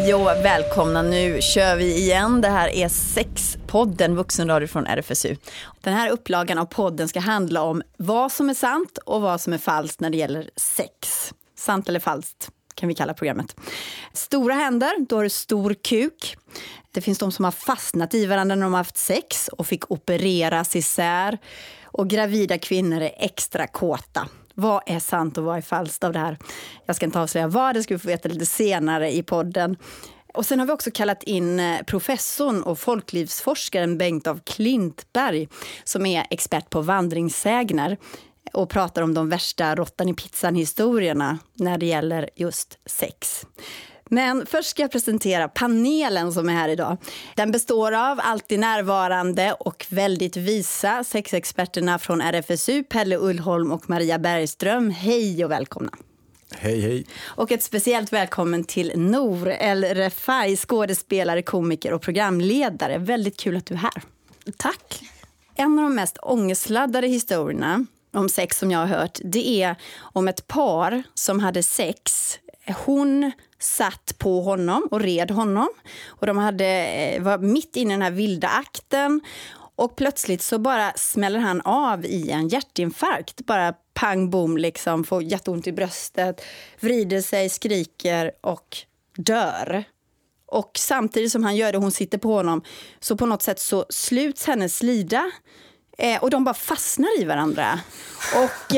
Hej och välkomna, nu kör vi igen. Det här är Sexpodden, vuxenradio från RFSU. Den här upplagan av podden ska handla om vad som är sant och vad som är falskt när det gäller sex. Sant eller falskt kan vi kalla programmet. Stora händer, då har du stor kuk. Det finns de som har fastnat i varandra när de har haft sex och fick opereras isär. Och gravida kvinnor är extra kåta. Vad är sant och vad är falskt av det här? Jag ska inte avslöja vad, det ska vi få veta lite senare i podden. Och sen har vi också kallat in professorn och folklivsforskaren Bengt af Klintberg som är expert på vandringssägner och pratar om de värsta råttan i pizzan-historierna när det gäller just sex. Men först ska jag presentera panelen som är här idag. Den består av alltid närvarande och väldigt visa sexexperterna från RFSU, Pelle Ullholm och Maria Bergström. Hej och välkomna. Hej, hej. Och ett speciellt välkommen till Nour El Refai, skådespelare, komiker och programledare. Väldigt kul att du är här. Tack. En av de mest ångestladdade historierna om sex som jag har hört, det är om ett par som hade sex. Hon satt på honom och red honom och de var mitt inne i den här vilda akten och plötsligt så bara smäller han av i en hjärtinfarkt. Bara pang bom liksom, får jätteont i bröstet, vrider sig, skriker och dör. Och samtidigt som han gör det, hon sitter på honom, så på något sätt så sluts hennes lida och de bara fastnar i varandra. Och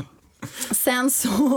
sen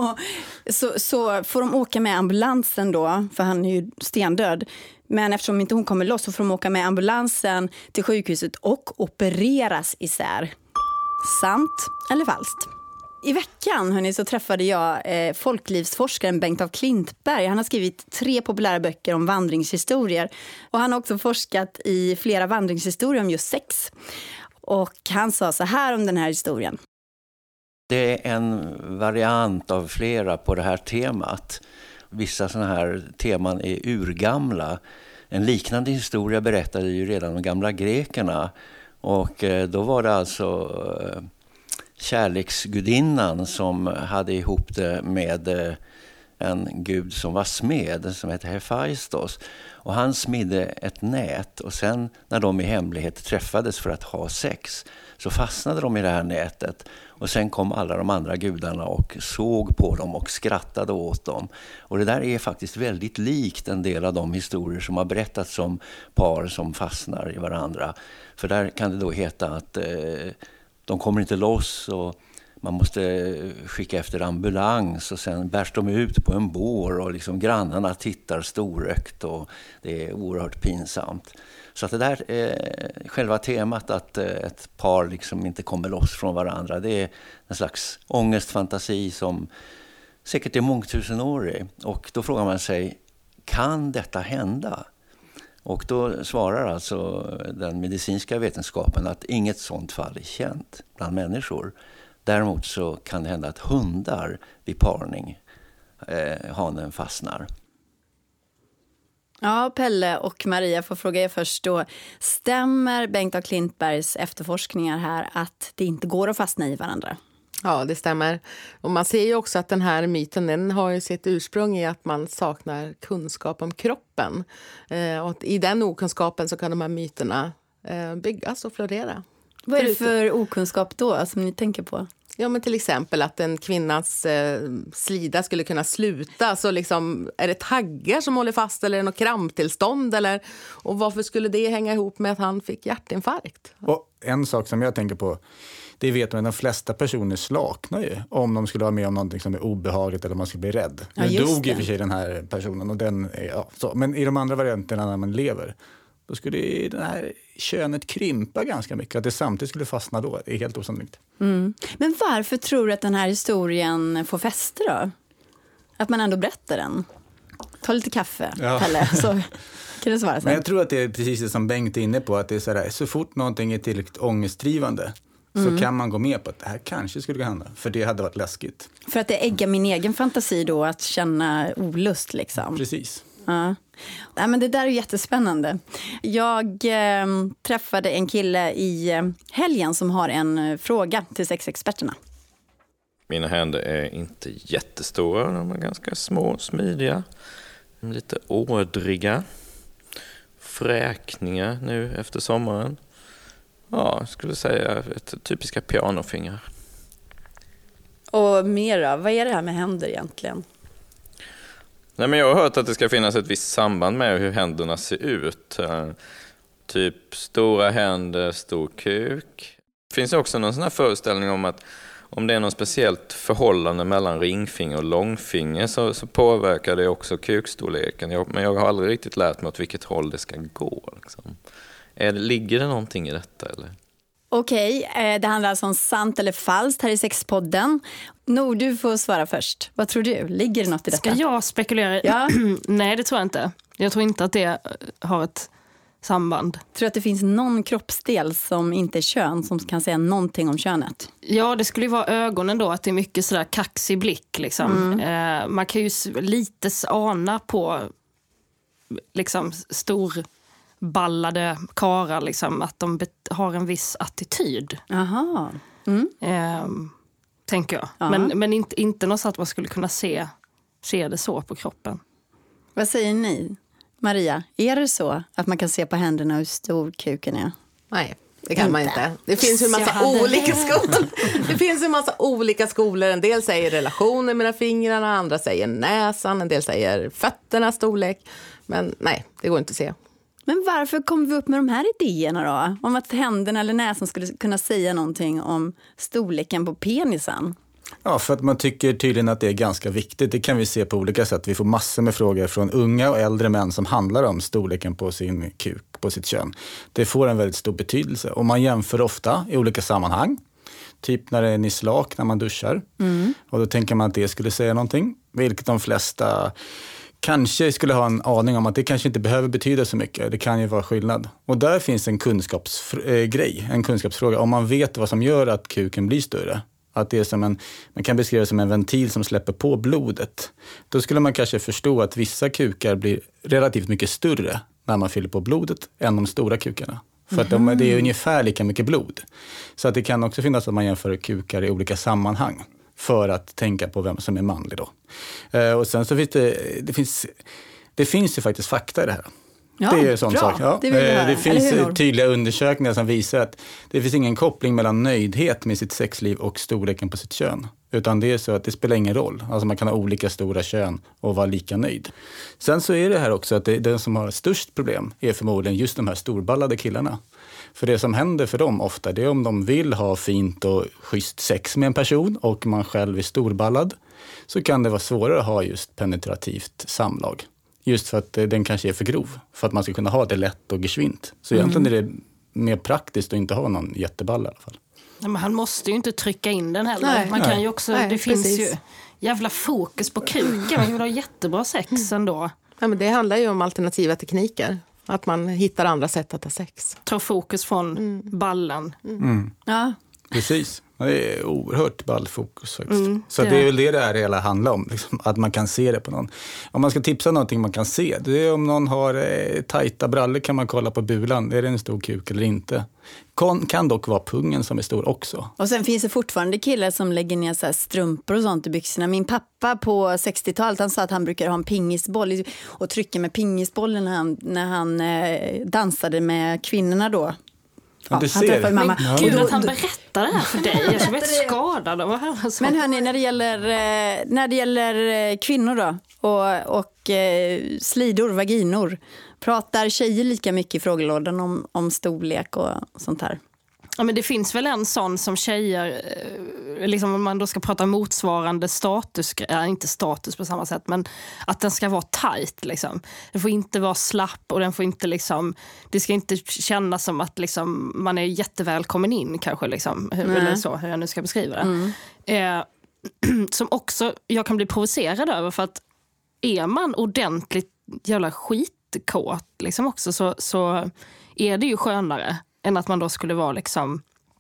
så får de åka med ambulansen då, för han är ju stendöd. Men eftersom inte hon kommer loss så får de åka med ambulansen till sjukhuset och opereras isär. Sant eller falskt? I veckan så träffade jag folklivsforskaren Bengt af Klintberg. Han har skrivit 3 populära böcker om vandringshistorier. Och han har också forskat i flera vandringshistorier om just sex. Och han sa så här om den här historien. Det är en variant av flera på det här temat. Vissa sådana här teman är urgamla. En liknande historia berättade ju redan de gamla grekerna. Och då var det alltså kärleksgudinnan som hade ihop det med en gud som var smed, som heter Hephaistos. Och han smidde ett nät och sen när de i hemlighet träffades för att ha sex så fastnade de i det här nätet. Och sen kom alla de andra gudarna och såg på dem och skrattade åt dem. Och det där är faktiskt väldigt likt en del av de historier som har berättats om par som fastnar i varandra. För där kan det då heta att de kommer inte loss och man måste skicka efter ambulans och sen bärs de ut på en bår och liksom grannarna tittar storökt och det är oerhört pinsamt. Så att det där själva temat att ett par liksom inte kommer loss från varandra, det är en slags ångestfantasi som säkert är mångtusenårig. Och då frågar man sig, kan detta hända? Och då svarar alltså den medicinska vetenskapen att inget sånt fall är känt bland människor. Däremot så kan det hända att hundar vid parning, hanen fastnar. Ja, Pelle och Maria får fråga er först då. Stämmer Bengt af Klintbergs efterforskningar här att det inte går att fastna i varandra? Ja, det stämmer. Och man ser ju också att den här myten, den har ju sitt ursprung i att man saknar kunskap om kroppen. Och i den okunskapen så kan de här myterna byggas och florera. Vad är det för okunskap då som ni tänker på? Ja, men till exempel att en kvinnas slida skulle kunna sluta. Så liksom, är det taggar som håller fast eller är det något kramptillstånd? Och varför skulle det hänga ihop med att han fick hjärtinfarkt? Och en sak som jag tänker på, det vet man att de flesta personer slaknar ju om de skulle vara med om någonting som är obehagligt eller man skulle bli rädd. Ja, nu dog i och för sig den här personen och den, ja, så. Men i de andra varianterna när man lever, då skulle det här könet krympa ganska mycket. Att det samtidigt skulle fastna då, det är helt osannolikt. Mm. Men varför tror du att den här historien får fäste då? Att man ändå berättar den? Ta lite kaffe, Pelle, så kan du svara sen. Men jag tror att det är precis det som Bengt är inne på. Att det är sådär, så fort någonting är tillräckligt ångestdrivande så kan man gå med på att det här kanske skulle hända. För det hade varit läskigt. För att det äggar min egen fantasi då att känna olust liksom. Precis. Ja. Nej, men det där är jättespännande. Jag träffade en kille i helgen som har en fråga till sexexperterna. Mina händer är inte jättestora, de är ganska små, smidiga. Lite ådriga. Fräkningar nu efter sommaren. Ja, jag skulle säga ett typiska pianofingrar. Och mera, vad är det här med händer egentligen? Nej, men jag har hört att det ska finnas ett visst samband med hur händerna ser ut. Typ stora händer, stor kuk. Det finns också någon sån här föreställning om att om det är något speciellt förhållande mellan ringfinger och långfinger så påverkar det också kukstorleken. Men jag har aldrig riktigt lärt mig åt vilket håll det ska gå. Liksom. Ligger det någonting i detta eller? Okej, det handlar alltså om sant eller falskt här i Sexpodden. Du får svara först. Vad tror du? Ligger det något i detta? Ska jag spekulera? Ja. Nej, det tror jag inte. Jag tror inte att det har ett samband. Tror du att det finns någon kroppsdel som inte är kön som kan säga någonting om könet? Ja, det skulle ju vara ögonen då, att det är mycket sådär kaxig blick liksom. Man kan ju lite ana på liksom storballade karar liksom, att de har en viss attityd. Aha. Tänker jag. Ja. Men inte något så att man skulle kunna se det så på kroppen. Vad säger ni? Maria, är det så att man kan se på händerna hur stor kuken är? Nej, det kan man inte. Det finns ju en massa olika skolor. Det finns en massa olika skolor. En del säger relationen mellan fingrarna, andra säger näsan, en del säger fötternas storlek. Men nej, det går inte att se. Men varför kom vi upp med de här idéerna då? Om att händerna eller näsan skulle kunna säga någonting om storleken på penisen? Ja, för att man tycker tydligen att det är ganska viktigt. Det kan vi se på olika sätt. Vi får massor med frågor från unga och äldre män som handlar om storleken på sin kuk, på sitt kön. Det får en väldigt stor betydelse. Och man jämför ofta i olika sammanhang. Typ när det är slak, när man duschar. Och då tänker man att det skulle säga någonting. Vilket de flesta kanske skulle ha en aning om att det kanske inte behöver betyda så mycket. Det kan ju vara skillnad. Och där finns en kunskapsgrej, en kunskapsfråga. Om man vet vad som gör att kuken blir större. Att det är som man kan beskriva det som en ventil som släpper på blodet. Då skulle man kanske förstå att vissa kukar blir relativt mycket större när man fyller på blodet än de stora kukarna. För att det är ungefär lika mycket blod. Så att det kan också finnas att man jämför kukar i olika sammanhang för att tänka på vem som är manlig då. Och sen så finns det finns ju faktiskt fakta i det här. Ja, det är en sån bra. sak. Ja. Det finns tydliga undersökningar som visar att det finns ingen koppling mellan nöjdhet med sitt sexliv och storleken på sitt kön. Utan det är så att det spelar ingen roll. Alltså man kan ha olika stora kön och vara lika nöjd. Sen så är det här också att den som har störst problem är förmodligen just de här storballade killarna. För det som händer för dem ofta, det är om de vill ha fint och schysst sex med en person och man själv är storballad, så kan det vara svårare att ha just penetrativt samlag. Just för att den kanske är för grov. För att man ska kunna ha det lätt och geschwint. Så egentligen är det mer praktiskt att inte ha någon jätteball i alla fall. Ja, men han måste ju inte trycka in den heller. Nej. Man kan ju också, Nej, det finns precis. ju jävla fokus på kuken. Man kan ha jättebra sex ändå. Ja, men det handlar ju om alternativa tekniker. Att man hittar andra sätt att ha sex. Ta fokus från ballen. Ja. Precis. Det är oerhört ballfokus faktiskt. Så det är väl det här hela handlar om. Liksom, att man kan se det på någon. Om man ska tipsa någonting man kan se. Det är om någon har tajta brallor kan man kolla på bulan. Är det en stor kuk eller inte? Kan dock vara pungen som är stor också. Och sen finns det fortfarande killar som lägger ner så här strumpor och sånt i byxorna. Min pappa på 60-talet, han sa att han brukar ha en pingisboll och trycka med pingisbollen när han dansade med kvinnorna då. Ja, du han ser. träffade mamma. Men gud att han berättar det här för dig. Jag är väldigt skadad av att Men hörni, när det gäller kvinnor då och slidor, vaginor, pratar tjejer lika mycket i frågelådan om storlek och sånt här? Ja, men det finns väl en sån som tjejer, liksom om man då ska prata motsvarande status, inte status på samma sätt, men att den ska vara tight liksom. Den får inte vara slapp och den får inte liksom, det ska inte kännas som att liksom man är jättevälkommen in kanske liksom, eller så, hur jag nu ska beskriva det. Som också jag kan bli provocerad över, för att är man ordentligt jävla skitkåt liksom också, så är det ju skönare än att man då skulle vara liksom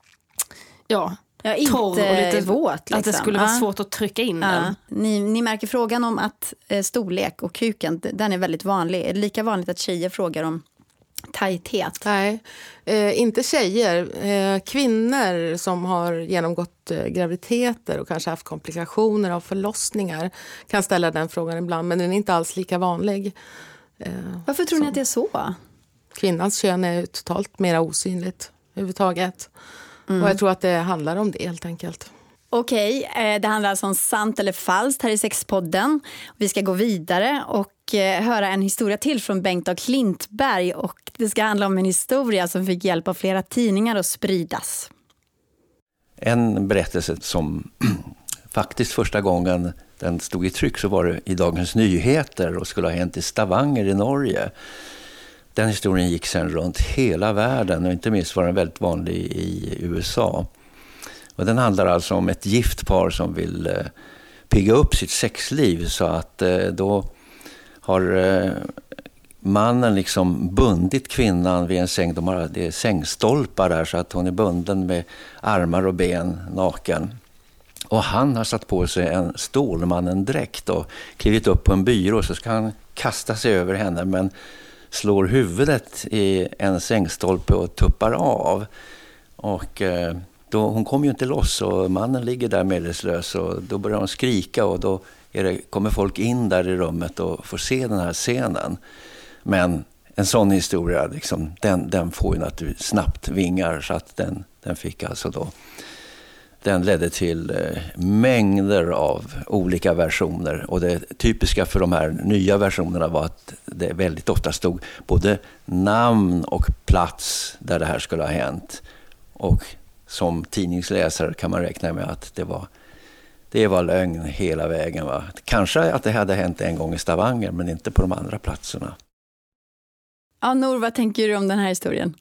inte torr och lite våt. Liksom. Att det skulle vara svårt att trycka in den. Ni märker frågan om att storlek och kuken, den är väldigt vanlig. Är det lika vanligt att tjejer frågar om tajthet. Nej, inte tjejer. Kvinnor som har genomgått graviditeter och kanske haft komplikationer av förlossningar kan ställa den frågan ibland, men den är inte alls lika vanlig. Varför tror ni att det är så? Kvinnans kön är totalt mer osynligt överhuvudtaget. Och jag tror att det handlar om det helt enkelt. Okej, det handlar alltså om sant eller falskt här i Sexpodden. Vi ska gå vidare och höra en historia till från Bengt A. Klintberg. Och det ska handla om en historia som fick hjälp av flera tidningar att spridas. En berättelse som faktiskt första gången den stod i tryck så var det i Dagens Nyheter och skulle ha hänt i Stavanger i Norge. Den historien gick sen runt hela världen och inte minst var den väldigt vanlig i USA. Och den handlar alltså om ett gift par som vill pigga upp sitt sexliv, så att då har mannen liksom bundit kvinnan vid en säng. Det är sängstolpar där, så att hon är bunden med armar och ben naken. Och han har satt på sig en Stålmannen-dräkt och klivit upp på en byrå, så ska han kasta sig över henne, men slår huvudet i en sängstolpe och tuppar av. Och hon kommer ju inte loss och mannen ligger där medvetslös, och då börjar hon skrika och då kommer folk in där i rummet och får se den här scenen. Men en sån historia, liksom, den får ju naturligtvis snabbt vingar, så att den fick alltså då, den ledde till mängder av olika versioner, och det typiska för de här nya versionerna var att det väldigt ofta stod både namn och plats där det här skulle ha hänt. Och som tidningsläsare kan man räkna med att det var lögn hela vägen. Va? Kanske att det hade hänt en gång i Stavanger, men inte på de andra platserna. Ja, Nor, vad tänker du om den här historien?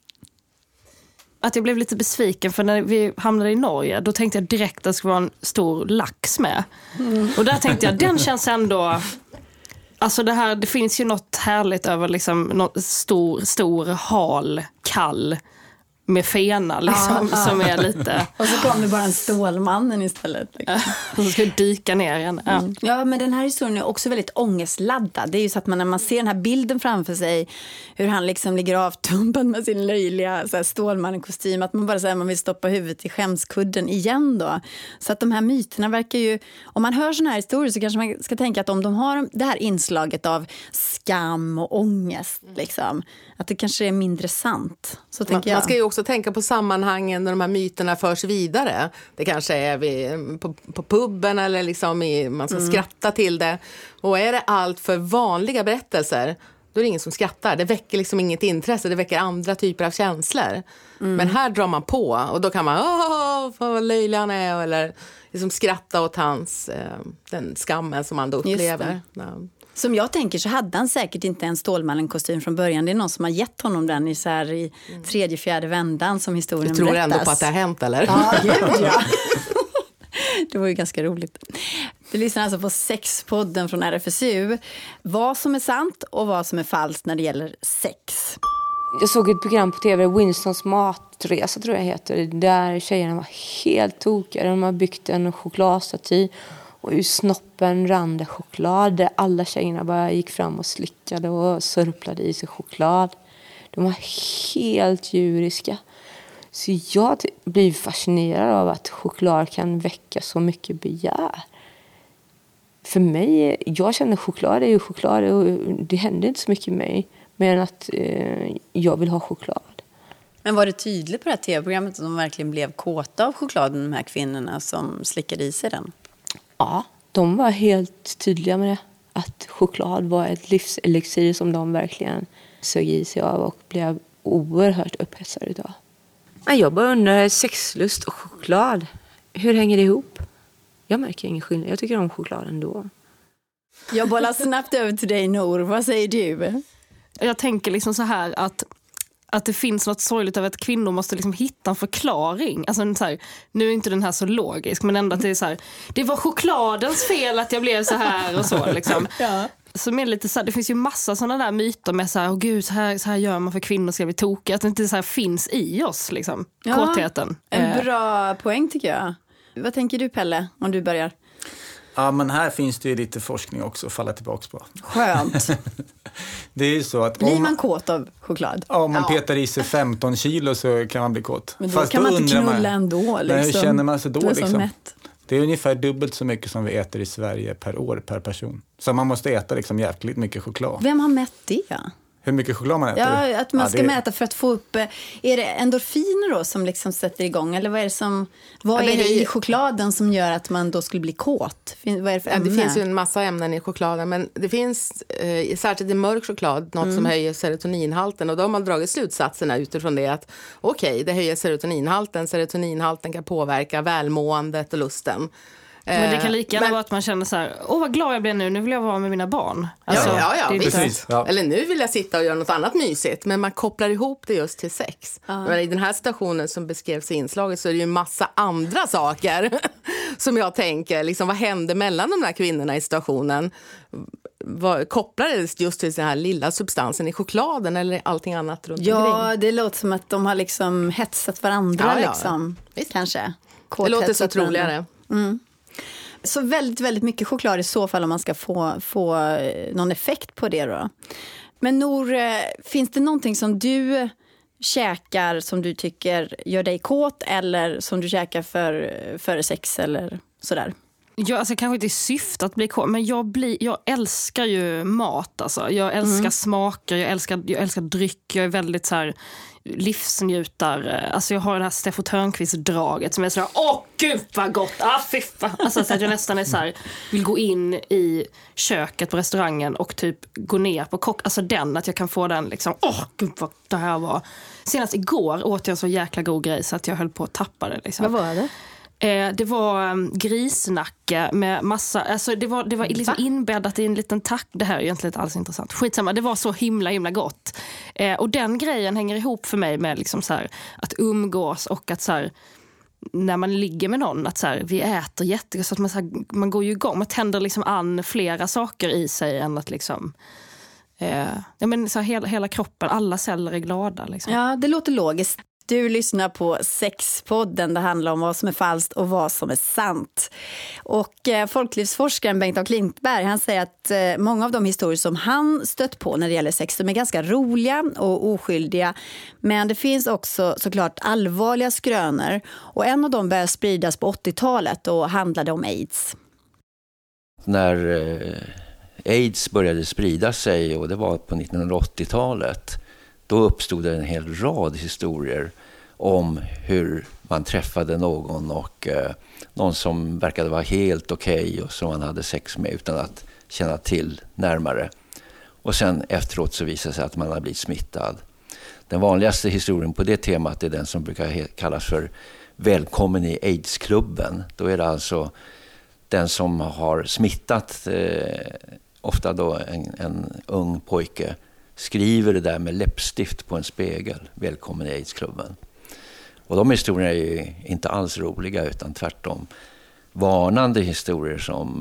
Att jag blev lite besviken, för när vi hamnade i Norge då tänkte jag direkt att det skulle vara en stor lax med. Och där tänkte jag, den känns ändå... Alltså det finns ju något härligt över liksom något stor, hal, kall med fena liksom, som är lite... Och så kom det bara en Stålmannen istället. Liksom. Och så ska jag dyka ner igen. Ja, men den här historien är också väldigt ångestladdad. Det är ju så att när man ser den här bilden framför sig, hur han liksom ligger avtumpad med sin löjliga Stålmannen-kostym, att man bara säger man vill stoppa huvudet i skämskudden igen då. Så att de här myterna verkar ju... Om man hör såna här historier så kanske man ska tänka att om de har det här inslaget av skam och ångest, liksom, att det kanske är mindre sant. Så tänker jag. Man ska ju också tänka på sammanhangen när de här myterna förs vidare. Det kanske är på puben eller liksom man ska skratta till det. Och är det allt för vanliga berättelser, då är det ingen som skrattar. Det väcker liksom inget intresse, det väcker andra typer av känslor. Men här drar man på och då kan man vad löjlig han är, eller liksom skratta åt den skammen som man då upplever. Som jag tänker så hade han säkert inte en Stålmannen-kostym från början. Det är någon som har gett honom den i tredje, fjärde vändan som historien berättas. Du tror ändå på att det har hänt, eller? Ja, gud ja. Det var ju ganska roligt. Du lyssnar alltså på Sexpodden från RFSU. Vad som är sant och vad som är falskt när det gäller sex. Jag såg ett program på tv, Winstons matresa tror jag heter. Där tjejerna var helt tokiga. De har byggt en chokladstaty. Och ur snoppen rann det choklad. Där alla tjejerna bara gick fram och slickade och sörplade i sig choklad. De var helt djuriska. Så jag blir fascinerad av att choklad kan väcka så mycket begär. För mig, jag känner choklad är ju choklad. Och det händer inte så mycket med mig. Men att jag vill ha choklad. Men var det tydligt på det här tv-programmet att de verkligen blev kåta av chokladen, de här kvinnorna som slickade i sig den? Ja, de var helt tydliga med det. Att choklad var ett livselixir som de verkligen sög i sig av och blev oerhört upphetsade idag. Jag bara undrar, sexlust och choklad, hur hänger det ihop? Jag märker ingen skillnad, jag tycker om choklad ändå. Jag bollar snabbt över till dig, Nor. Vad säger du? Jag tänker liksom så här att det finns något sorgligt över att kvinnor måste liksom hitta en förklaring. Alltså så här, nu är inte den här så logisk, men ändå att det är så här, det var chokladens fel att jag blev så här och så liksom. Ja. Som är lite så här, det finns ju massa sådana där myter med så här, åh gud, så här gör man för kvinnor ska bli tokiga. Att det inte så här finns i oss liksom, kåtheten. En bra poäng tycker jag. Vad tänker du, Pelle, om du börjar? Ja, men här finns det ju lite forskning också att falla tillbaka på. Skönt. Det är ju så att Blir man kåt av choklad? Om man petar i sig 15 kilo så kan man bli kåt. Men då kan man inte knulla ändå. Liksom. Nej, hur känner man sig då? Du är liksom? så mätt. Det är ungefär dubbelt så mycket som vi äter i Sverige per år per person. Så man måste äta liksom jäkligt mycket choklad. Vem har mätt det? Hur mycket choklad man äter? Ja, att man ska mäta för att få upp... Är det endorfiner då som liksom sätter igång? Eller vad är det som... Vad är det i chokladen som gör att man då skulle bli kåt? Vad är det för ämne? Det finns ju en massa ämnen i chokladen. Men det finns, särskilt i mörk choklad, något som höjer serotoninhalten. Och då har man dragit slutsatserna utifrån det att det höjer serotoninhalten. Serotoninhalten kan påverka välmåendet och lusten. Men det kan lika gärna vara att man känner så här, vad glad jag blir nu vill jag vara med mina barn. Alltså, ja, precis. Ja. Eller nu vill jag sitta och göra något annat mysigt. Men man kopplar ihop det just till sex. Men i den här situationen som beskrevs i inslaget så är det ju en massa andra saker som jag tänker, liksom, vad hände mellan de här kvinnorna i situationen? Kopplades just till den här lilla substansen i chokladen eller allting annat runt omkring? Ja, det låter som att de har liksom hetsat varandra. Ja. Liksom. Kanske. Det låter så troligare. Så väldigt, väldigt mycket choklad i så fall om man ska få någon effekt på det då. Men Nour, finns det någonting som du käkar som du tycker gör dig kåt eller som du käkar före sex eller sådär? Ja, alltså kanske inte i syfte att bli kåt, men jag älskar ju mat alltså. Jag älskar smaker, jag älskar dryck, jag är väldigt så här livsnjutare. Alltså jag har det här Steffo Törnqvist-draget som är sådär, gud vad gott, fy fan. Alltså så att jag nästan är så här, vill gå in i köket på restaurangen och typ gå ner på alltså att jag kan få den liksom, gud vad det här var. Senast igår åt jag så jäkla god grej så att jag höll på att tappa det liksom. Vad var det? Det var grisnacke med massa, alltså det var liksom inbäddat i en liten tack. Det här är egentligen inte alls intressant. Skitsamma, det var så himla gott. Och den grejen hänger ihop för mig med liksom så här, att umgås och att så här, när man ligger med någon att så här, vi äter jättegott så att man går ju igång. Man tänder liksom an flera saker i sig än att liksom så här, hela kroppen, alla celler är glada liksom. Ja, det låter logiskt. Du lyssnar på Sexpodden. Det handlar om vad som är falskt och vad som är sant. Och folklivsforskaren Bengt A. Klintberg, han säger att många av de historier som han stött på när det gäller sex, de är ganska roliga och oskyldiga. Men det finns också såklart allvarliga skrönor. Och en av dem började spridas på 80-talet och handlade om AIDS. När AIDS började sprida sig, och det var på 1980-talet, då uppstod det en hel rad historier om hur man träffade någon och någon som verkade vara helt okej och som man hade sex med utan att känna till närmare. Och sen efteråt så visade det sig att man hade blivit smittad. Den vanligaste historien på det temat är den som brukar kallas för välkommen i AIDS-klubben. Då är det alltså den som har smittat, ofta då en ung pojke, skriver det där med läppstift på en spegel. Välkommen i AIDS-klubben. Och de historierna är ju inte alls roliga utan tvärtom varnande historier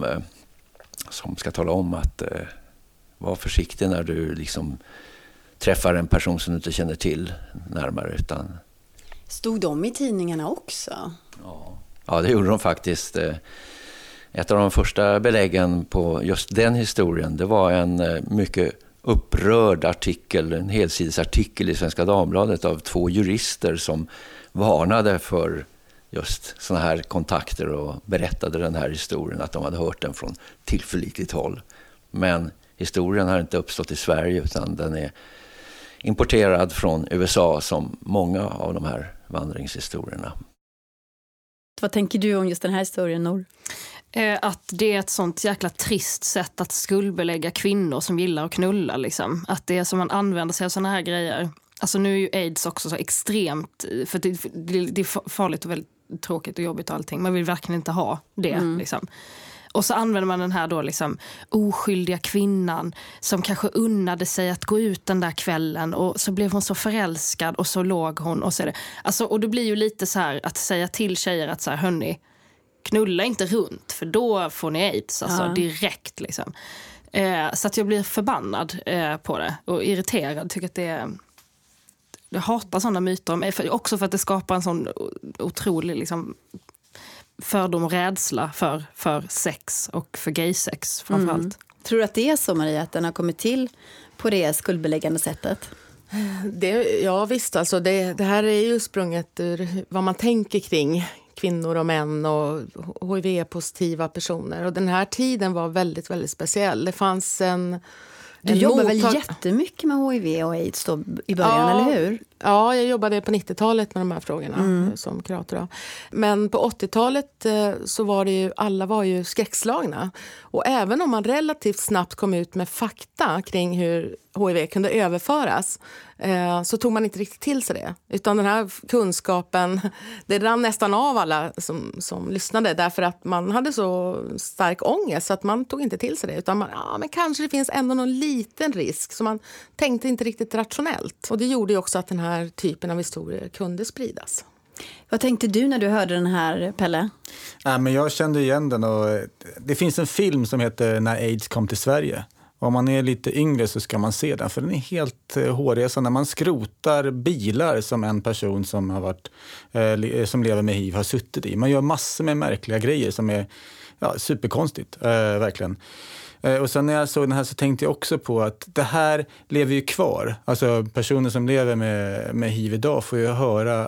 som ska tala om att var försiktig när du liksom träffar en person som du inte känner till närmare. Utan... Stod de i tidningarna också? Ja, det gjorde de faktiskt. Ett av de första beläggen på just den historien, det var en mycket upprörd artikel, en helsidesartikel i Svenska Dagbladet av 2 jurister som varnade för just såna här kontakter och berättade den här historien, att de hade hört den från tillförlitligt håll. Men historien har inte uppstått i Sverige utan den är importerad från USA som många av de här vandringshistorierna. Vad tänker du om just den här historien, Nour? Att det är ett sånt jäkla trist sätt att skuldbelägga kvinnor som gillar att knulla. Liksom. Att det är som man använder sig av såna här grejer. Alltså nu är ju AIDS också så extremt, för det är farligt och väldigt tråkigt och jobbigt och allting. Man vill verkligen inte ha det. Liksom. Och så använder man den här då liksom oskyldiga kvinnan som kanske unnade sig att gå ut den där kvällen och så blev hon så förälskad och så låg hon och så är det. Alltså, och det blir ju lite så här att säga till tjejer att så här, hörni, knulla inte runt för då får ni AIDS alltså, direkt liksom. Så att jag blir förbannad på det och irriterad, tycker att jag hatar sådana myter om, också för att det skapar en sån otrolig liksom fördom och rädsla för sex och för gaysex framförallt. Tror du att det är så, Maria, att den har kommit till på det skuldbeläggande sättet? Ja visst, alltså det här är ju sprunget ur vad man tänker kring kvinnor och män och HIV-positiva personer. Och den här tiden var väldigt, väldigt speciell. Det fanns Du jobbar väl jättemycket med HIV och AIDS då i början, eller hur? Ja, jag jobbade på 90-talet med de här frågorna som kurator. Men på 80-talet så var det ju, alla var ju skräckslagna. Och även om man relativt snabbt kom ut med fakta kring hur HIV kunde överföras så tog man inte riktigt till sig det. Utan den här kunskapen, det rann nästan av alla som lyssnade. Därför att man hade så stark ångest så att man tog inte till sig det. Utan men kanske det finns ändå någon liten risk. Så man tänkte inte riktigt rationellt. Och det gjorde ju också att den här typen av historier kunde spridas. Vad tänkte du när du hörde den här, Pelle? Men jag kände igen den. Och det finns en film som heter När AIDS kom till Sverige. Om man är lite yngre så ska man se den, för den är helt hårresande. Man skrotar bilar som en person som har varit som lever med HIV har suttit i. Man gör massor med märkliga grejer som är superkonstigt, verkligen. Och sen när jag såg den här så tänkte jag också på att det här lever ju kvar. Alltså personer som lever med HIV idag får ju höra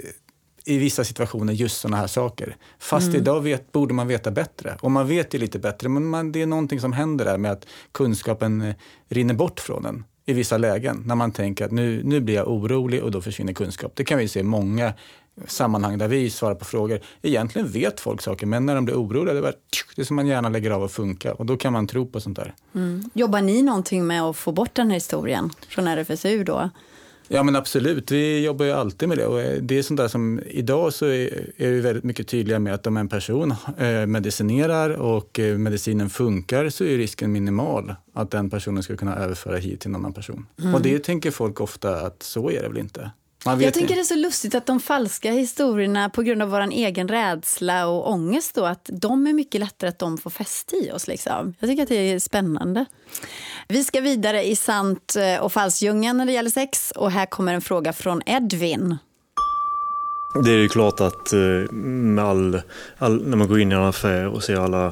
i vissa situationer just såna här saker. Fast idag borde man veta bättre. Och man vet ju lite bättre, men det är någonting som händer där med att kunskapen rinner bort från en i vissa lägen. När man tänker att nu blir jag orolig och då försvinner kunskap. Det kan vi se i många sammanhang där vi svarar på frågor. Egentligen vet folk saker, men när de blir oroliga, det är som man gärna lägger av att funka. Och då kan man tro på sånt där. Jobbar ni någonting med att få bort den här historien från RFSU då? Ja, men absolut. Vi jobbar ju alltid med det. Och det är sånt där som idag så är vi väldigt mycket tydliga med att om en person medicinerar och medicinen funkar så är risken minimal att den personen ska kunna överföra HIV till en annan person. Och det tänker folk ofta att så är det väl inte. Jag tänker det är så lustigt att de falska historierna på grund av vår egen rädsla och ångest då, att de är mycket lättare att de får fäste i oss liksom. Jag tycker att det är spännande. Vi ska vidare i sant och falsdjungeln när det gäller sex, och här kommer en fråga från Edvin. Det är ju klart att med när man går in i en affär och ser alla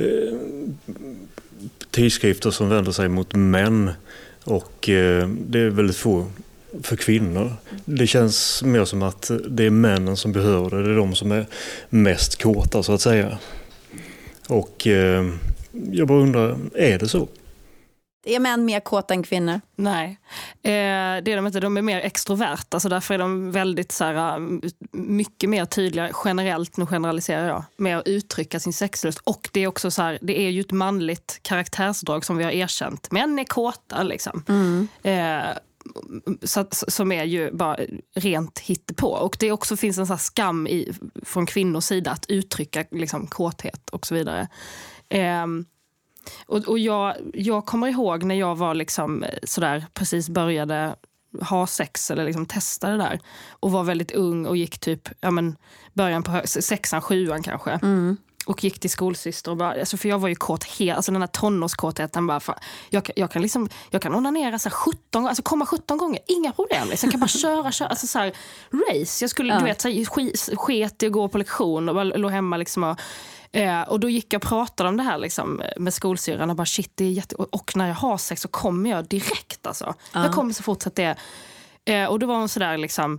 tidskrifter som vänder sig mot män, och det är väldigt få för kvinnor. Det känns mer som att det är männen som behöver det. Det är de som är mest kåta så att säga. Och jag bara undrar, är det så? Är män mer kåta än kvinnor? Nej, det är de inte. De är mer extroverta, så därför är de väldigt så här, mycket mer tydliga generellt, nu generaliserar jag, med att uttrycka sin sexlust. Och det är också så här, det är ju ett manligt karaktärsdrag som vi har erkänt. Män är kåta liksom. Som är ju bara rent hittepå. Och det också finns en sån här skam från kvinnors sida att uttrycka liksom kåthet och så vidare. Och jag kommer ihåg när jag var liksom sådär, precis började ha sex eller liksom testa det där och var väldigt ung och gick typ början på 6:an, 7:an kanske. Och gick till skolsyster och bara, alltså för jag var ju kåt alltså den här tonårskåtheten bara, jag kan onanera så här 17 gånger, alltså komma 17 gånger, inga problem liksom. Jag kan bara köra, alltså så här race, jag skulle du vet så här, sket i att gå på lektion och bara låg hemma liksom och då gick jag och pratade om det här liksom med skolsyrran och bara shit, det är och när jag har sex så kommer jag direkt alltså. Jag kommer så fort att det och då var hon så där liksom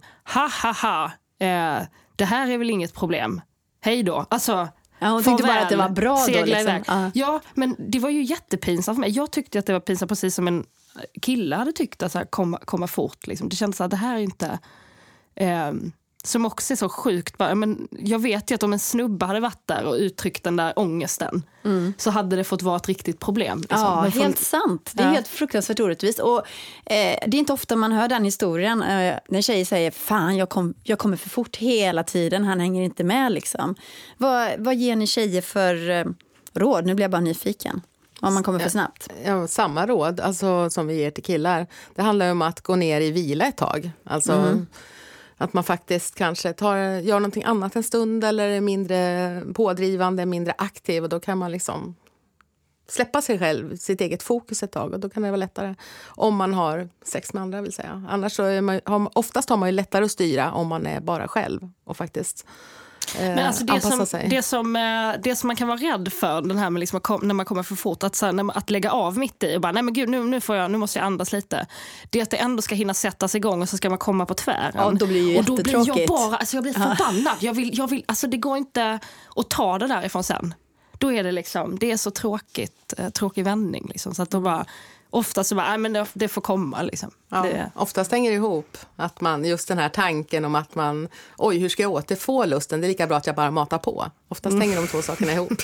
det här är väl inget problem. Hej då. Alltså hon tyckte bara att det var bra då liksom. Ja, men det var ju jättepinsamt för mig. Jag tyckte att det var pinsamt precis som en kille hade tyckt att så här, komma fort liksom. Det kändes att det här är inte som också är så sjukt bara, men jag vet ju att om en snubbe hade varit där och uttryckt den där ångesten så hade det fått vara ett riktigt problem liksom. Ja, men helt sant. Det är helt fruktansvärt orättvist. Och det är inte ofta man hör den historien när tjejer säger, fan jag kommer för fort hela tiden, han hänger inte med liksom. Vad ger ni tjejer för råd? Nu blir jag bara nyfiken. Om man kommer för snabbt. Ja, samma råd alltså, som vi ger till killar. Det handlar om att gå ner i vila ett tag. Alltså att man faktiskt kanske gör någonting annat en stund eller är mindre pådrivande, mindre aktiv, och då kan man liksom släppa sig själv, sitt eget fokus ett tag, och då kan det vara lättare om man har sex med andra vill säga. Annars så oftast har man ju lättare att styra om man är bara själv och faktiskt Men alltså anpassa sig. Det som man kan vara rädd för, den här med liksom när man kommer för fort, att lägga av mitt i och bara, nej men gud, nu måste jag andas lite. Det är att det ändå ska hinna sättas igång och så ska man komma på tvären. Ja, då blir det ju jättetråkigt. Och då blir jag blir förbannad. Jag vill, alltså det går inte att ta det därifrån sen. Då är det liksom, det är så tråkig vändning liksom, så att då bara ofta så bara, nej men det får komma liksom. Ja, oftast hänger det ihop att man, just den här tanken om att man, oj hur ska jag återfå lusten, det är lika bra att jag bara matar på. Oftast hänger de två sakerna ihop.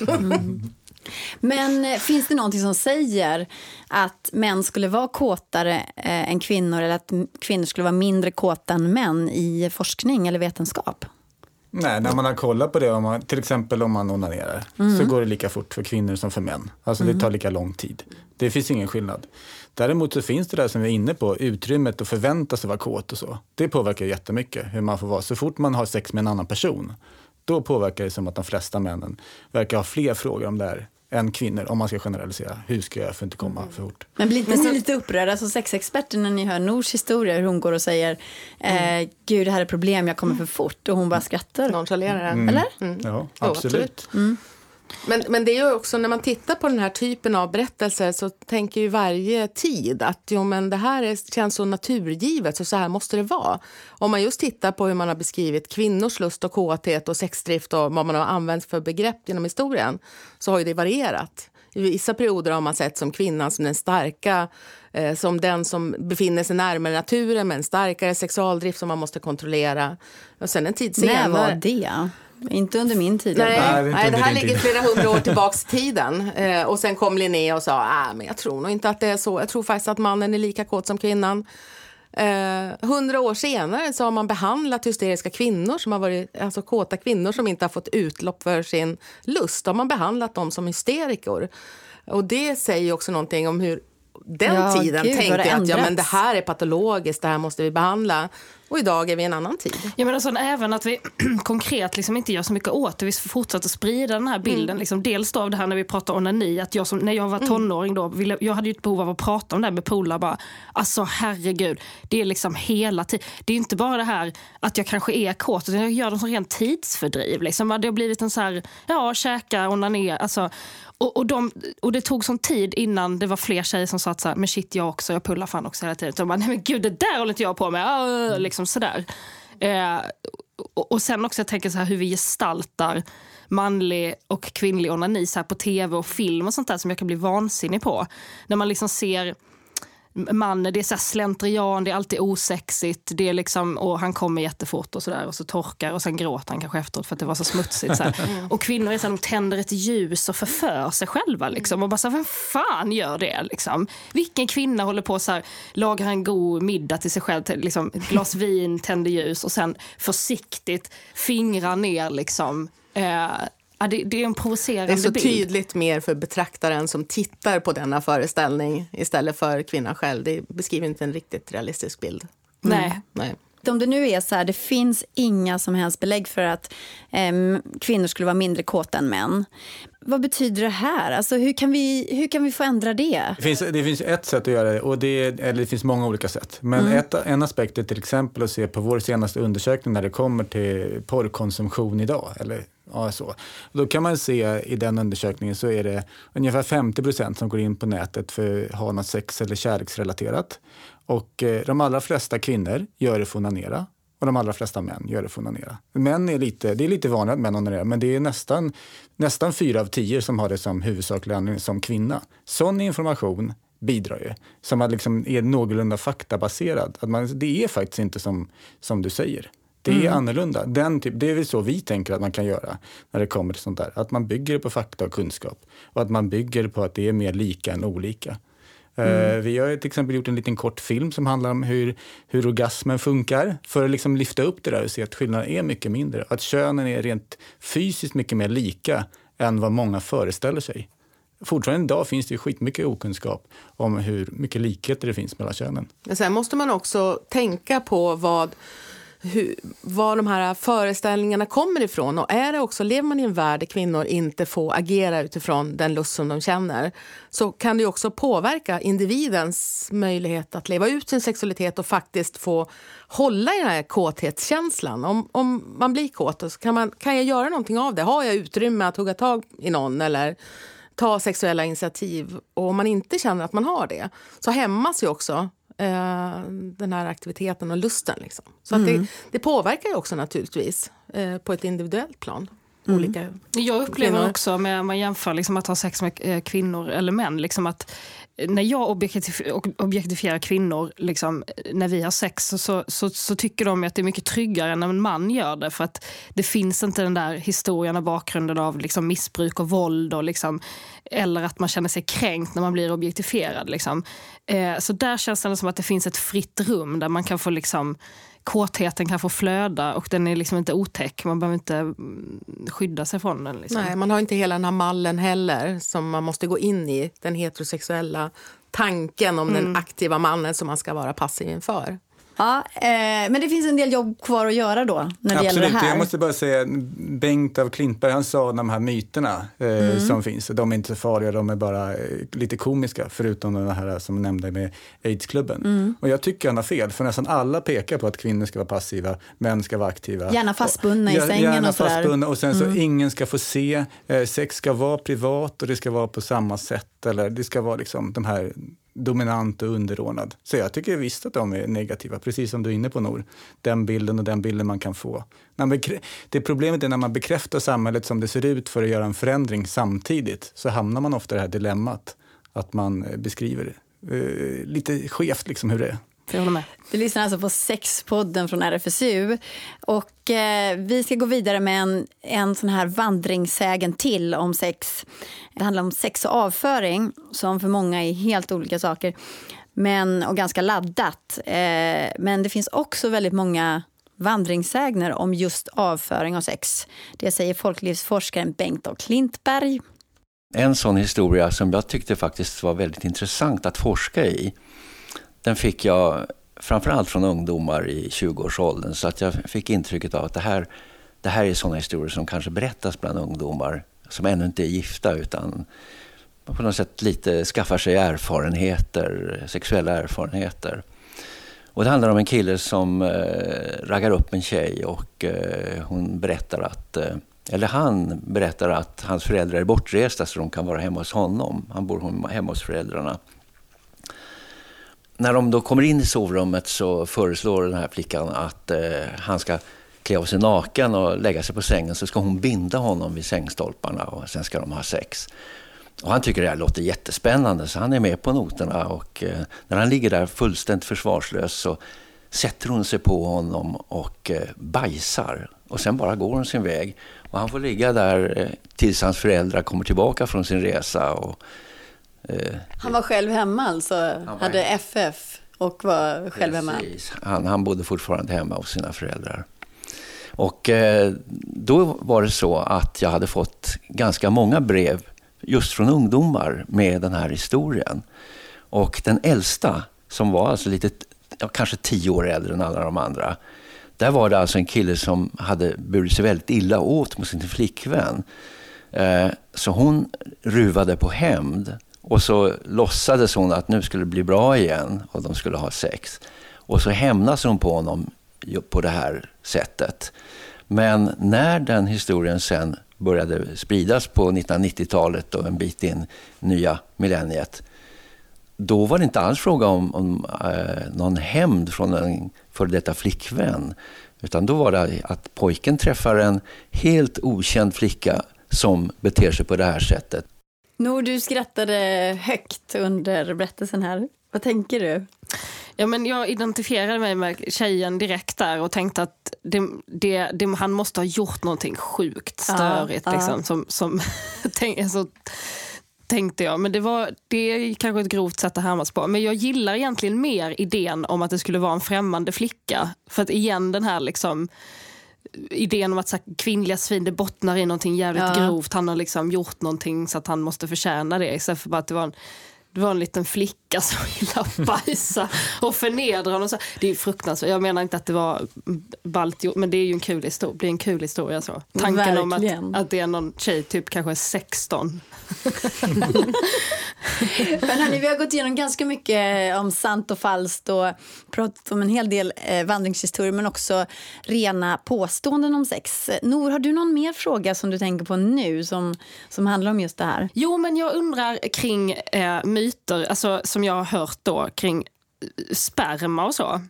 Men finns det någonting som säger att män skulle vara kåtare än kvinnor, eller att kvinnor skulle vara mindre kåta än män i forskning eller vetenskap? Nej, när man har kollat på det, till exempel om man onanerar, så går det lika fort för kvinnor som för män. Alltså det tar lika lång tid. Det finns ingen skillnad. Däremot så finns det där som vi är inne på, utrymmet att förvänta sig vara kåt och så. Det påverkar jättemycket hur man får vara. Så fort man har sex med en annan person, då påverkar det som att de flesta männen verkar ha fler frågor om det här än kvinnor, om man ska generalisera. Hur ska jag för inte komma för fort? Men blir inte ni lite upprörda som sexexperter när ni hör Nors historia, hur hon går och säger gud, det här är problem, jag kommer för fort, och hon bara skrattar. Nonchalerar det. Eller? Ja, absolut. Men det är ju också, när man tittar på den här typen av berättelser, så tänker ju varje tid att men det här känns så naturgivet, så här måste det vara. Om man just tittar på hur man har beskrivit kvinnors lust och kåthet och sexdrift och vad man har använt för begrepp genom historien, så har ju det varierat. I vissa perioder har man sett som kvinnan som den starka, som den som befinner sig närmare naturen med en starkare sexualdrift som man måste kontrollera. Och sen en tid senare... När var det? Inte under min tid. Nej, det här ligger flera hundra år tillbaks i tiden. Och sen kom Linné och sa, men jag tror nog inte att det är så. Jag tror faktiskt att mannen är lika kåt som kvinnan. 100 år senare så har man behandlat hysteriska kvinnor som har varit, alltså kåta kvinnor som inte har fått utlopp för sin lust. Har man behandlat dem som hysteriker. Och det säger också någonting om hur den tiden tänkte att men det här är patologiskt, det här måste vi behandla. Och idag är vi i en annan tid. Ja, men alltså, även att vi konkret liksom inte gör så mycket åt det. Vi fortsätter sprida den här bilden. Liksom, dels då av det här när vi pratar onani. Att när jag var tonåring då, jag hade ju ett behov av att prata om det här med polare bara. Alltså herregud, det är liksom hela tiden. Det är inte bara det här att jag kanske är kåt, utan jag gör det som rent tidsfördriv. Liksom. Det har blivit en så här, käka, onanera, alltså... Och det tog sån tid innan det var fler tjejer som sa att så här, men shit, jag också, jag pullar fan också hela tiden. Så man, nej men gud, det där håller inte jag på med. Liksom sådär. Och sen också, jag tänker så här, hur vi gestaltar manlig och kvinnlig onani så här på tv och film och sånt där som jag kan bli vansinnig på. När man liksom ser mannen, det är så här slentrian, det är alltid osexigt, det är liksom, och han kommer jättefort och sådär, och så torkar och sen gråter han kanske efteråt för att det var så smutsigt så här. Och kvinnor är så här, de tänder ett ljus och förför sig själva liksom, och bara så här, vem fan gör det liksom? Vilken kvinna håller på så här, lagar en god middag till sig själv, liksom glas vin, tänder ljus och sen försiktigt fingrar ner liksom det är en provocerande bild. Det är så tydligt mer för betraktaren som tittar på denna föreställning istället för kvinnan själv. Det beskriver inte en riktigt realistisk bild. Nej. Om det nu är så här, det finns inga som helst belägg för att kvinnor skulle vara mindre kåta än män. Vad betyder det här? Alltså, hur kan vi få ändra det? Det finns ett sätt att göra det, och det finns många olika sätt. Men en aspekt är till exempel att se på vår senaste undersökning när det kommer till porrkonsumtion idag. Eller, så. Då kan man se i den undersökningen så är det ungefär 50% som går in på nätet för att ha något sex- eller kärleksrelaterat. Och de allra flesta kvinnor gör det för att onanera. Och de allra flesta män gör det för att onanera. Män är lite vanligt att män onanerar, men det är nästan 4 av 10 som har det som huvudsaklig anledning som kvinna. Sån information bidrar ju. Som att liksom är någorlunda faktabaserad. Att det är faktiskt inte som du säger. Det är annorlunda. Det är väl så vi tänker att man kan göra när det kommer till sånt där. Att man bygger på fakta och kunskap. Och att man bygger på att det är mer lika än olika. Vi har till exempel gjort en liten kort film som handlar om hur orgasmen funkar. För att liksom lyfta upp det där och se att skillnaden är mycket mindre. Att könen är rent fysiskt mycket mer lika än vad många föreställer sig. Fortfarande idag finns det ju skitmycket okunskap om hur mycket likheter det finns mellan könen. Men sen måste man också tänka på vad var de här föreställningarna kommer ifrån. Och är det också, lever man i en värld där kvinnor inte får agera utifrån den lust som de känner, så kan det ju också påverka individens möjlighet att leva ut sin sexualitet och faktiskt få hålla i den här kåthetskänslan. Om man blir kåt, så kan jag göra någonting av det? Har jag utrymme att hugga tag i någon eller ta sexuella initiativ? Och om man inte känner att man har det, så hämmas ju också den här aktiviteten och lusten. Liksom. Så att det påverkar ju också naturligtvis på ett individuellt plan. Olika jag upplever kvinnor. också, med man jämför liksom, att ha sex med kvinnor eller män, liksom, att när jag objektifierar kvinnor liksom, när vi har sex, så tycker de att det är mycket tryggare när en man gör det, för att det finns inte den där historien och bakgrunden av liksom, missbruk och våld och, liksom, eller att man känner sig kränkt när man blir objektifierad. Liksom. Så där känns det som att det finns ett fritt rum där man kan få liksom, kåtheten kan få flöda och den är liksom inte otäck. Man behöver inte skydda sig från den. Liksom. Nej, man har inte hela den här mallen heller som man måste gå in i. Den heterosexuella tanken om den aktiva mannen som man ska vara passiv inför. Ja, men det finns en del jobb kvar att göra då när det gäller det här. Jag måste bara säga, Bengt av Klintberg, han sa de här myterna som finns. De är inte så farliga, de är bara lite komiska, förutom de här som nämnde med AIDS-klubben. Och jag tycker han har fel, för nästan alla pekar på att kvinnor ska vara passiva, män ska vara aktiva. Gärna fastbundna i sängen gärna och sådär. Fastbundna, och sen så ingen ska få se, sex ska vara privat och det ska vara på samma sätt, eller det ska vara liksom de här dominant och underordnad. Så jag tycker visst att de är negativa, precis som du är inne på, Nor. Den bilden och den bilden man kan få. Det problemet är när man bekräftar samhället som det ser ut för att göra en förändring samtidigt, så hamnar man ofta i det här dilemmat att man beskriver lite skevt liksom hur det är. Du lyssnar alltså på Sexpodden från RFSU och vi ska gå vidare med en sån här vandringssägen till om sex. Det handlar om sex och avföring som för många är helt olika saker och ganska laddat. Men det finns också väldigt många vandringssägner om just avföring och sex. Det säger folklivsforskaren Bengt av Klintberg. En sån historia som jag tyckte faktiskt var väldigt intressant att forska i, den fick jag framförallt från ungdomar i 20-årsåldern, så att jag fick intrycket av att det här är sådana historier som kanske berättas bland ungdomar som ännu inte är gifta, utan på något sätt lite skaffar sig erfarenheter, sexuella erfarenheter. Och det handlar om en kille som raggar upp en tjej och han berättar att hans föräldrar är bortresta så de kan vara hemma hos honom. Han bor hemma hos föräldrarna. När de då kommer in i sovrummet så föreslår den här flickan att han ska klä av sig naken och lägga sig på sängen, så ska hon binda honom vid sängstolparna och sen ska de ha sex. Och han tycker det här låter jättespännande, så han är med på noterna, och när han ligger där fullständigt försvarslös så sätter hon sig på honom och bajsar, och sen bara går hon sin väg. Och han får ligga där tills hans föräldrar kommer tillbaka från sin resa. Och han var själv hemma alltså, hade FF och var själv hemma. Han bodde fortfarande hemma hos sina föräldrar. Och då var det så att jag hade fått ganska många brev just från ungdomar med den här historien. Och den äldsta, som var alltså kanske 10 år äldre än alla de andra, där var det alltså en kille som hade burit sig väldigt illa åt mot sin flickvän. Så hon ruvade på hämnd. Och så låtsades hon att nu skulle det bli bra igen och de skulle ha sex. Och så hämnas hon på honom på det här sättet. Men när den historien sen började spridas på 1990-talet och en bit in nya millenniet, då var det inte alls fråga om någon hämnd från en för detta flickvän. Utan då var det att pojken träffar en helt okänd flicka som beter sig på det här sättet. Nor, du skrattade högt under berättelsen här. Vad tänker du? Ja, men jag identifierade mig med tjejen direkt där och tänkte att han måste ha gjort någonting sjukt störigt. Liksom, som tänkte jag. Men det är kanske ett grovt sätt att härmas på. Men jag gillar egentligen mer idén om att det skulle vara en främmande flicka. För att igen den här liksom idén om att så här, kvinnliga svin, det bottnar i någonting jävligt grovt. Han har liksom gjort någonting så att han måste förtjäna det. Istället för bara att det var det var en liten flicka som ville bajsa och förnedra honom. Det är ju fruktansvärt. Jag menar inte att det var ballt, men det är ju en kul historia. Det blir en kul historia så. Tanken om att det är någon tjej typ kanske 16. Men hörni, vi har gått igenom ganska mycket om sant och falskt och pratat om en hel del vandringshistorier, men också rena påståenden om sex. Nor, har du någon mer fråga som du tänker på nu som handlar om just det här? Jo, men jag undrar kring myter, alltså som jag har hört då kring sperma och så.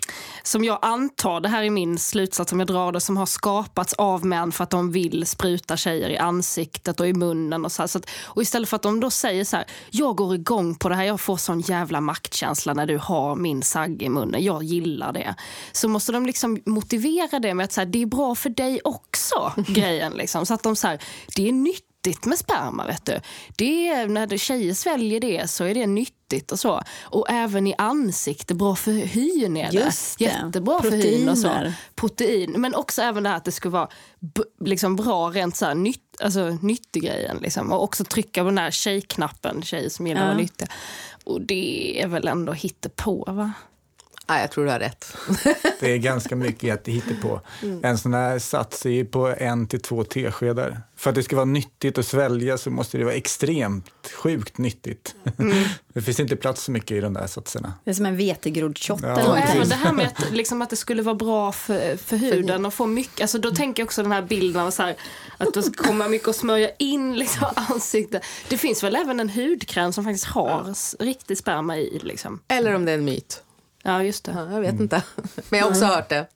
Som jag antar, det här är min slutsats som jag drar det, som har skapats av män för att de vill spruta tjejer i ansiktet och i munnen och så här. Och istället för att de då säger så här, jag går igång på det här, jag får sån jävla maktkänsla när du har min sagg i munnen, jag gillar det. Så måste de liksom motivera det med att så här, det är bra för dig också, grejen liksom. Så att de så här, det är nyttigt med sperma, vet du. Det är, när tjejer sväljer det så är det nyttigt och så. Och även i ansikte, bra för hyn är det. Just det. Jättebra proteiner. för hyn och så. Protein. Men också även det här att det skulle vara liksom bra, rent så här nyttig grejen. Liksom. Och också trycka på den här tjejknappen, tjejer som gillar att vara nyttiga. Och det är väl ändå hittepå, va? Ja, jag tror du har rätt. Det är ganska mycket att hitta på. En sån här sats är på 1 till 2 teskedar. För att det ska vara nyttigt att svälja så måste det vara extremt sjukt nyttigt. Det finns inte plats så mycket i de där satserna. Det är som en vetegroddshot. Och även det här med att, liksom, att det skulle vara bra för huden och få mycket. Alltså, då tänker jag också den här bilden av så här, att det ska komma mycket att smörja in liksom, ansiktet. Det finns väl även en hudkräm som faktiskt har riktig sperma i. Liksom. Eller om det är en myt. Ja, just det. Ja, jag vet inte. Men jag har också hört det.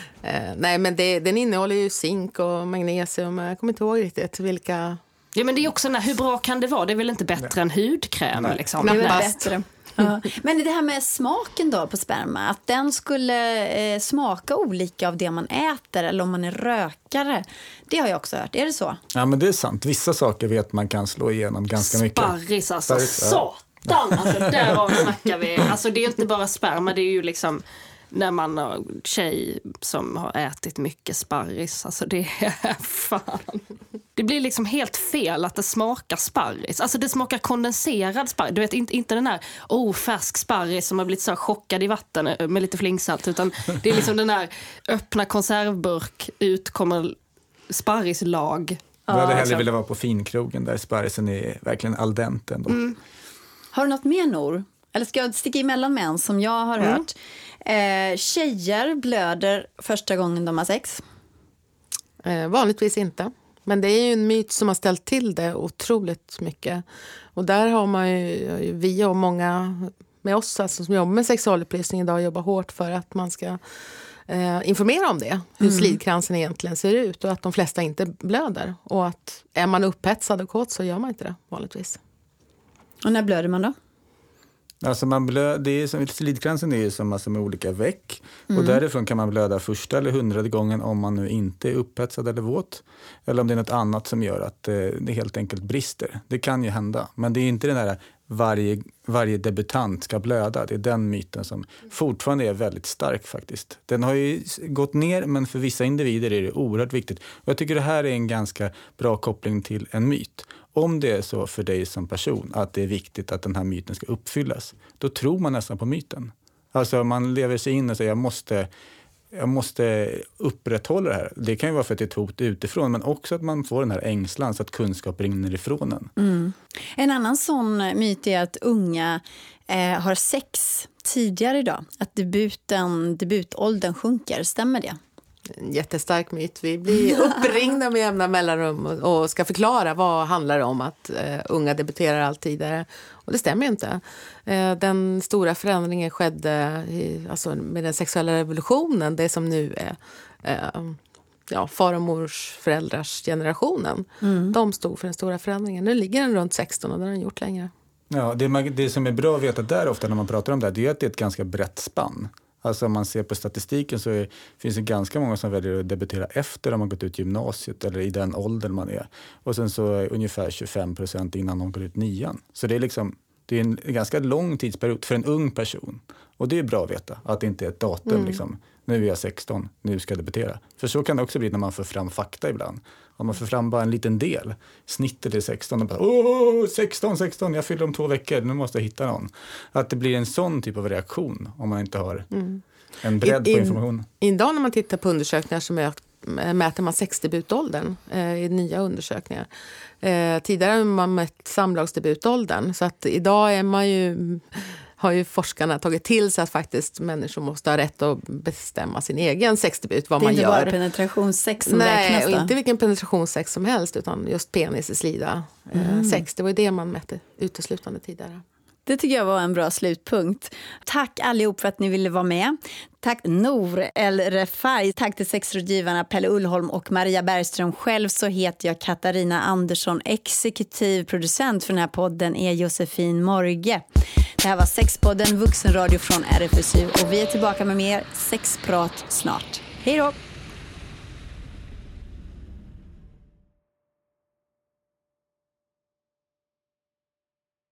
Nej, men den innehåller ju zink och magnesium. Jag kommer inte ihåg riktigt vilka... Ja, men det är också hur bra kan det vara? Det är väl inte bättre än hudkräm? Liksom. Det är bättre. Ja. Men det här med smaken då på sperma, att den skulle smaka olika av det man äter eller om man är rökare, det har jag också hört. Är det så? Ja, men det är sant. Vissa saker vet man kan slå igenom ganska mycket. Sparris alltså, alltså, därav snackar vi. Alltså det är inte bara sperma, det är ju liksom när man har tjej som har ätit mycket sparris. Alltså det är fan. Det blir liksom helt fel att det smakar sparris. Alltså det smakar kondenserad sparris. Du vet inte den här färsk sparris som har blivit så chockad i vatten med lite flingsalt, utan det är liksom den här öppna konservburk utkommer sparrislag. Jag hade hellre velat vara på finkrogen där sparrisen är verkligen al dente ändå. Har du något mer, Nor? Eller ska jag sticka emellan med en som jag har hört? Tjejer blöder första gången de har sex. Vanligtvis inte. Men det är ju en myt som har ställt till det otroligt mycket. Och där har man ju, vi och många med oss alltså, som jobbar med sexualupplysning idag, jobbar hårt för att man ska informera om det. Hur slidkransen egentligen ser ut och att de flesta inte blöder. Och att är man upphetsad och kåt så gör man inte det vanligtvis. Och när blöder man då? Alltså det är som, slidkransen är ju som alltså med olika veck. Och därifrån kan man blöda första eller 100:e gången om man nu inte är upphetsad eller våt. Eller om det är något annat som gör att det helt enkelt brister. Det kan ju hända. Men det är inte den där varje debutant ska blöda. Det är den myten som fortfarande är väldigt stark faktiskt. Den har ju gått ner, men för vissa individer är det oerhört viktigt. Och jag tycker det här är en ganska bra koppling till en myt. Om det är så för dig som person att det är viktigt att den här myten ska uppfyllas, då tror man nästan på myten. Alltså man lever sig in och säger jag måste upprätthålla det här. Det kan ju vara för att det är ett hot utifrån, men också att man får den här ängslan så att kunskap rinner ifrån en. En annan sån myt är att unga har sex tidigare idag. Att debutåldern sjunker. Stämmer det? En jättestark myt. Vi blir uppringda med jämna mellanrum och ska förklara vad handlar det om att unga debuterar allt tidigare. Och det stämmer ju inte. Den stora förändringen skedde alltså med den sexuella revolutionen, det som nu är far och mors föräldrars generationen. De stod för den stora förändringen. Nu ligger den runt 16 och den har den gjort längre. Ja, det som är bra att veta där ofta när man pratar om det här, det är att det är ett ganska brett spann. Alltså om man ser på statistiken så finns det ganska många som väljer att debutera efter att man gått ut gymnasiet eller i den åldern man är. Och sen så är ungefär 25% innan de går ut 9:an. Så det är en ganska lång tidsperiod för en ung person. Och det är bra att veta att det inte är ett datum liksom, nu är jag 16, nu ska jag debutera. För så kan det också bli när man får fram fakta ibland. Om man får fram bara en liten del, snittet är 16 och bara 16, jag fyller om 2 veckor, nu måste jag hitta någon. Att det blir en sån typ av reaktion om man inte har en bredd på information. Idag när man tittar på undersökningar så mäter man sexdebutåldern i nya undersökningar. Tidigare har man mätt samlagsdebutåldern, så att idag är har ju forskarna tagit till sig att faktiskt människor måste ha rätt att bestämma sin egen sexdebut, vad man gör. Det är inte bara penetrationssex som räknas då? Nej, och inte vilken penetrationssex som helst, utan just penislida sex. Det var ju det man mätte uteslutande tidigare. Det tycker jag var en bra slutpunkt. Tack allihop för att ni ville vara med. Tack Nour El Refai. Tack till sexrådgivarna Pelle Ullholm och Maria Bergström. Själv så heter jag Katarina Andersson. Exekutiv producent för den här podden är Josefin Morge. Det här var Sexpodden, vuxenradio från RFSU. Och vi är tillbaka med mer sexprat snart. Hej då!